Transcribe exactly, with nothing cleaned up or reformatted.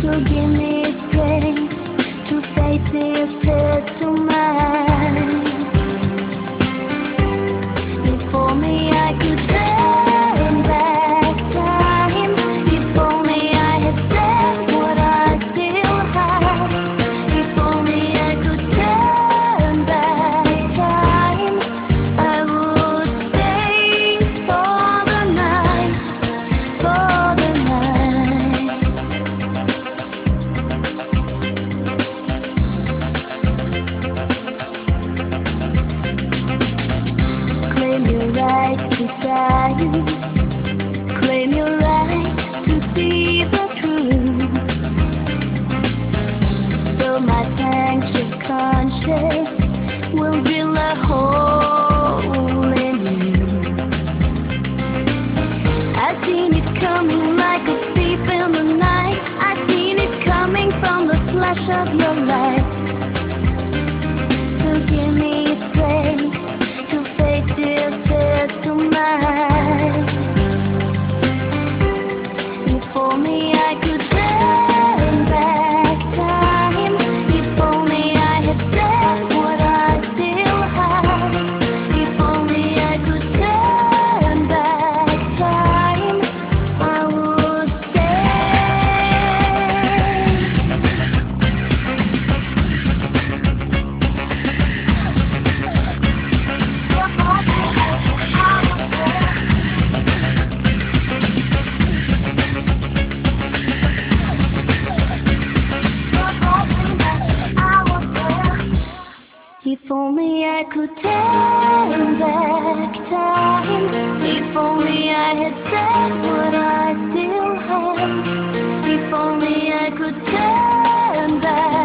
So give me strength to face this test of mine. If only I could turn back time. If only I had said what I still have. If only I could turn back time, I would stay for the night, for the night. Claim your right to desire. Claim your right to see the truth. So my sanctuous conscience will drill a hole in you. I've seen it coming like a thief in the night. I've seen it coming from the flash of your light. So give me strength to face this test of mine. If only I could turn back time. If only I had said what I still have. If only I could turn back time, I would stay. If only I could turn back time. If only I had said what I still have. If only I could turn back